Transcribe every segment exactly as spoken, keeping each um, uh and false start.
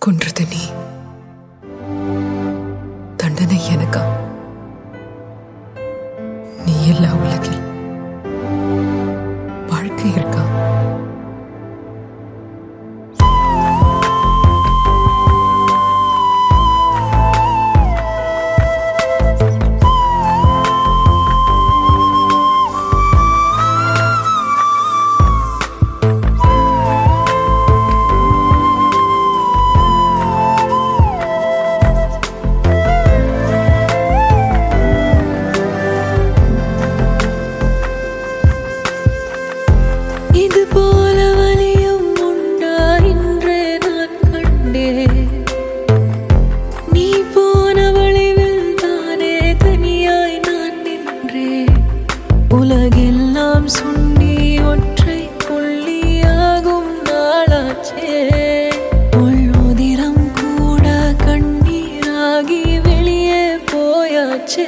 கொன்றது நீ, தண்டனை எனக்கா? நீ எல்லா உலகில் வாழ்க்கை இருக்கா? இது போல வலியும் உண்டா இன்றே நான் கண்டே. நீ போன வழிவில் தானே தனியாய் நான் நின்றே. உலகெல்லாம் சுண்டி ஒற்றை புள்ளியாகும் நாளாச்சே. உள்முதிரம் கூட கண்ணீராகி வெளியே போயாச்சே.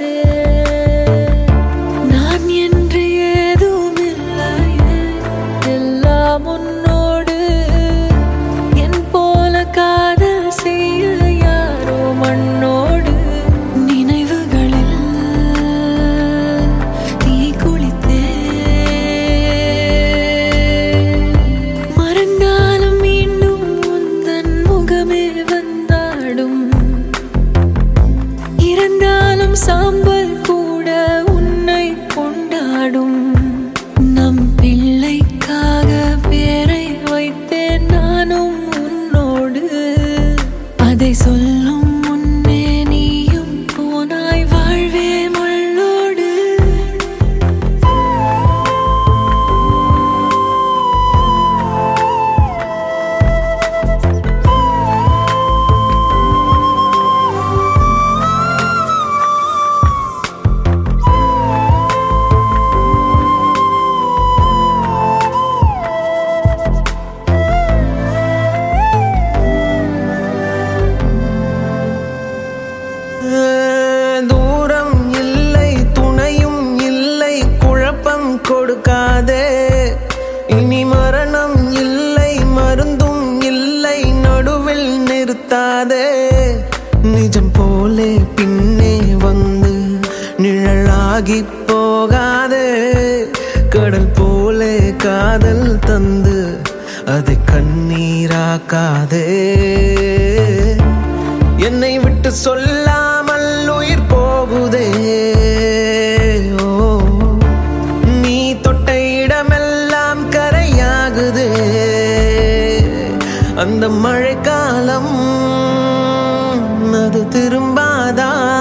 நான் என்று ஏதும் இல்லையே, எல்லாம் உன்னோடு. என் போல காதல் செய்ய யாரோ மண்ணோடு. நினைவுகளில் தீ குளித்தே. மறந்தாலும் மீண்டும் உந்தன் முகமே வந்தாடும். இறந்தாலும் சாம்பல் கூட உன்னை கொண்டாடும். நம் பிள்ளைக்காக பேரை வைத்தேன் நானும் உன்னோடு. அதை சொல்லும் முன்னே நீயும் போனாய் வாழ்வே முள்ளோடு. தூரம் இல்லை, துணையும் இல்லை, குழப்பம் கொடுக்காதே. இனி மரணம் இல்லை, மருந்தும் இல்லை, நடுவில் நிறுத்தாதே. நிஜம் போலே பின்னே வந்து நிழலாகி போகாதே. கடல் போலே காதல் தந்து அதை கண்ணீராக்காதே. என்னை விட்டு சொல்லாமல் உயிர் போகுதே. ஓ, நீ தொட்ட இடமெல்லாம் கரையாகுதே. அந்த மழைக்காலம் அது திரும்பாதா?